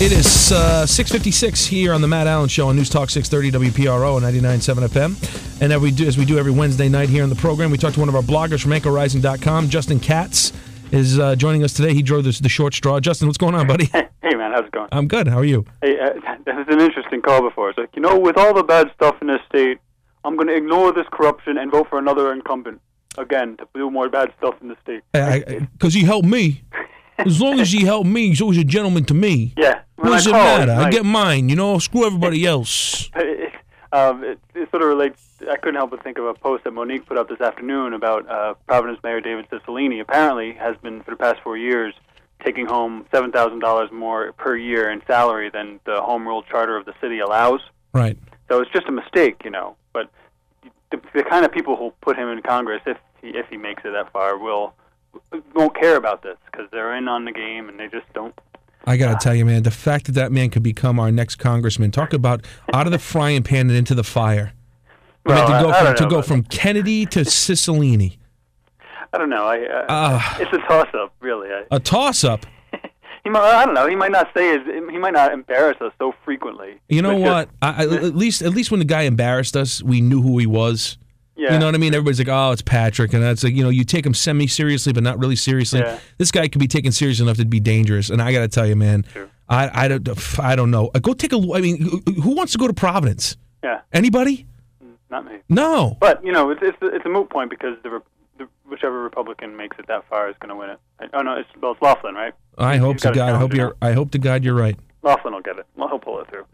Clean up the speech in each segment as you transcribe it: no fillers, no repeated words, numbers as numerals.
It is 6:56 here on the Matt Allen Show on News Talk 630 WPRO and 99.7 FM. And as we do every Wednesday night here on the program, we talk to one of our bloggers from AnchorRising.com. Justin Katz is joining us today. He drove the short straw. Justin, what's going on, buddy? Hey, man, how's it going? I'm good. How are you? Hey, this is an interesting call before. It's like, with all the bad stuff in this state, I'm going to ignore this corruption and vote for another incumbent, again, to do more bad stuff in the state. Because he helped me. As long as he helped me, he's always a gentleman to me. Yeah. What does it matter? I get mine, screw everybody else. It sort of relates. I couldn't help but think of a post that Monique put up this afternoon about Providence Mayor David Cicilline. Apparently has been, for the past 4 years, taking home $7,000 more per year in salary than the home rule charter of the city allows. Right. So it's just a mistake, But the kind of people who put him in Congress, if he makes it that far, won't care about this because they're in on the game and they just don't. I got to tell you, man, the fact that man could become our next congressman, talk about out of the frying pan and into the fire. To go from Kennedy to Cicilline. I don't know. It's a toss-up, really. A toss-up? I don't know. He might not he might not embarrass us so frequently. You know what? At least when the guy embarrassed us, we knew who he was. Yeah. You know what I mean? Everybody's like, oh, it's Patrick. And that's like, you take him semi-seriously, but not really seriously. Yeah. This guy could be taken serious enough to be dangerous. And I got to tell you, man, sure. I don't know. Go take a look. I mean, who wants to go to Providence? Yeah. Anybody? Not me. No. But, it's a moot point because whichever Republican makes it that far is going to win it. Oh, no, it's Laughlin, right? I hope to God. I hope to God you're right. Laughlin will get it. Well, he'll pull it through.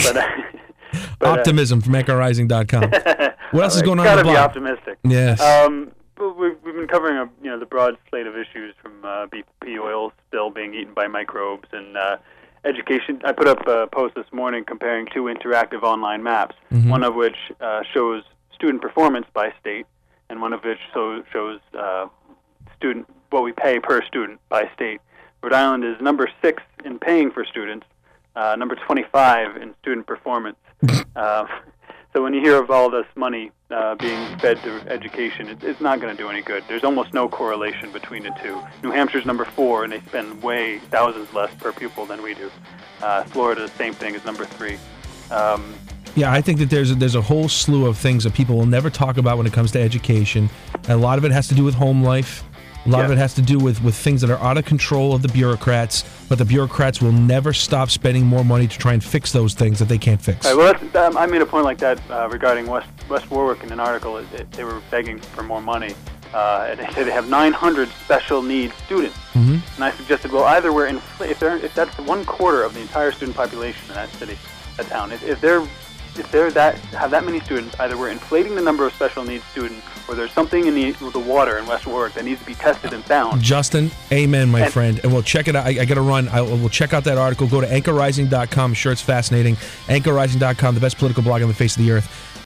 But Optimism from AnchorRising.com. What else is going on? Got to be optimistic. Yes. We've been covering the broad slate of issues from BP oil spill being eaten by microbes and education. I put up a post this morning comparing two interactive online maps, one of which shows student performance by state, and one of which shows student what we pay per student by state. Rhode Island is number 6 in paying for students, number 25 in student performance. So when you hear of all this money being fed to education, it's not going to do any good. There's almost no correlation between the two. New Hampshire's number 4, and they spend thousands less per pupil than we do. Florida, the same thing, is number 3. Yeah, I think that there's a whole slew of things that people will never talk about when it comes to education. And a lot of it has to do with home life. A lot of it has to do with things that are out of control of the bureaucrats, but the bureaucrats will never stop spending more money to try and fix those things that they can't fix. Right, well, I made a point like that regarding West Warwick in an article. They were begging for more money. And they say they have 900 special needs students. And I suggested, well, either if that's 1/4 of the entire student population in that city, that town, if they're have that many students, either we're inflating the number of special needs students, or there's something in the water in West Warwick that needs to be tested and found. Justin, amen, my friend. And we'll check it out. I got to run. We'll check out that article. Go to AnchorRising.com. I'm sure it's fascinating. AnchorRising.com, the best political blog on the face of the earth.